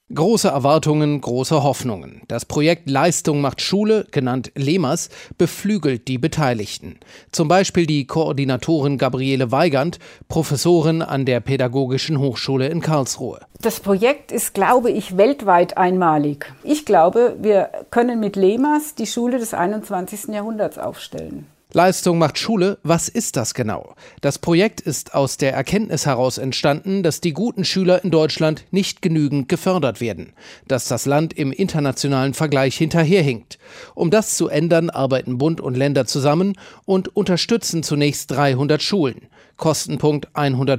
Große Erwartungen, große Hoffnungen. Das Projekt Leistung macht Schule, genannt LEMAS, beflügelt die Beteiligten. Zum Beispiel die Koordinatorin Gabriele Weigand, Professorin an der Pädagogischen Hochschule in Karlsruhe. Das Projekt ist, glaube ich, weltweit einmalig. Ich glaube, wir können mit LEMAS die Schule des 21. Jahrhunderts aufstellen. Leistung macht Schule, was ist das genau? Das Projekt ist aus der Erkenntnis heraus entstanden, dass die guten Schüler in Deutschland nicht genügend gefördert werden, dass das Land im internationalen Vergleich hinterherhinkt. Um das zu ändern, arbeiten Bund und Länder zusammen und unterstützen zunächst 300 Schulen. Kostenpunkt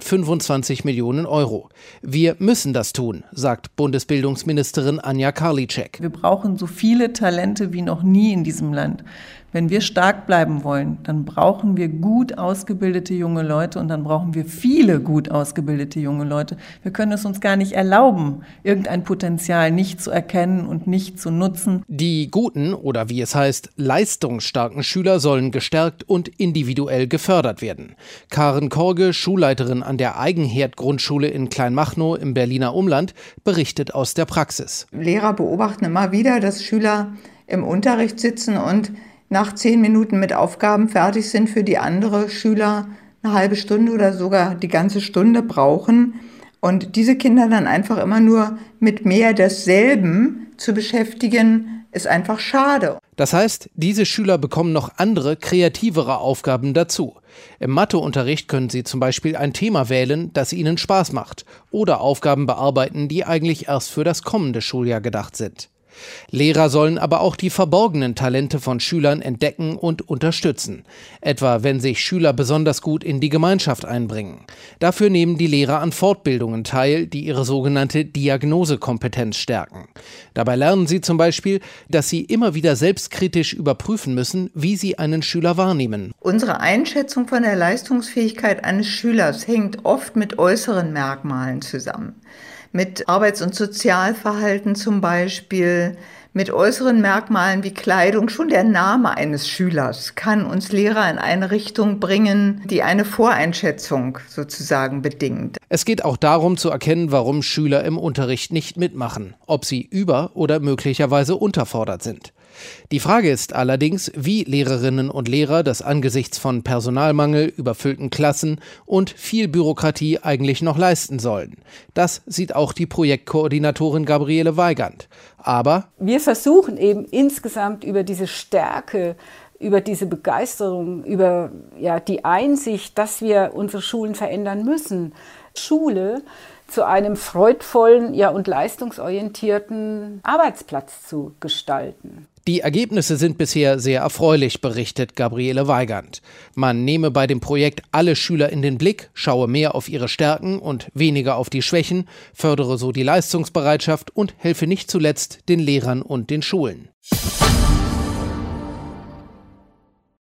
125 Millionen Euro. Wir müssen das tun, sagt Bundesbildungsministerin Anja Karliczek. Wir brauchen so viele Talente wie noch nie in diesem Land. Wenn wir stark bleiben wollen, dann brauchen wir gut ausgebildete junge Leute und dann brauchen wir viele gut ausgebildete junge Leute. Wir können es uns gar nicht erlauben, irgendein Potenzial nicht zu erkennen und nicht zu nutzen. Die guten oder wie es heißt, leistungsstarken Schüler sollen gestärkt und individuell gefördert werden. Karen Korge, Schulleiterin an der Eigenherd-Grundschule in Kleinmachnow im Berliner Umland, berichtet aus der Praxis. Lehrer beobachten immer wieder, dass Schüler im Unterricht sitzen und nach 10 Minuten mit Aufgaben fertig sind, für die andere Schüler eine halbe Stunde oder sogar die ganze Stunde brauchen. Und diese Kinder dann einfach immer nur mit mehr desselben zu beschäftigen, ist einfach schade. Das heißt, diese Schüler bekommen noch andere, kreativere Aufgaben dazu. Im Matheunterricht können sie zum Beispiel ein Thema wählen, das ihnen Spaß macht, oder Aufgaben bearbeiten, die eigentlich erst für das kommende Schuljahr gedacht sind. Lehrer sollen aber auch die verborgenen Talente von Schülern entdecken und unterstützen. Etwa wenn sich Schüler besonders gut in die Gemeinschaft einbringen. Dafür nehmen die Lehrer an Fortbildungen teil, die ihre sogenannte Diagnosekompetenz stärken. Dabei lernen sie zum Beispiel, dass sie immer wieder selbstkritisch überprüfen müssen, wie sie einen Schüler wahrnehmen. Unsere Einschätzung von der Leistungsfähigkeit eines Schülers hängt oft mit äußeren Merkmalen zusammen. Mit Arbeits- und Sozialverhalten zum Beispiel, mit äußeren Merkmalen wie Kleidung. Schon der Name eines Schülers kann uns Lehrer in eine Richtung bringen, die eine Voreinschätzung sozusagen bedingt. Es geht auch darum zu erkennen, warum Schüler im Unterricht nicht mitmachen, ob sie über- oder möglicherweise unterfordert sind. Die Frage ist allerdings, wie Lehrerinnen und Lehrer das angesichts von Personalmangel, überfüllten Klassen und viel Bürokratie eigentlich noch leisten sollen. Das sieht auch die Projektkoordinatorin Gabriele Weigand. Aber wir versuchen eben insgesamt über diese Stärke, über diese Begeisterung, über die Einsicht, dass wir unsere Schulen verändern müssen, Schule zu einem freudvollen und leistungsorientierten Arbeitsplatz zu gestalten. Die Ergebnisse sind bisher sehr erfreulich, berichtet Gabriele Weigand. Man nehme bei dem Projekt alle Schüler in den Blick, schaue mehr auf ihre Stärken und weniger auf die Schwächen, fördere so die Leistungsbereitschaft und helfe nicht zuletzt den Lehrern und den Schulen.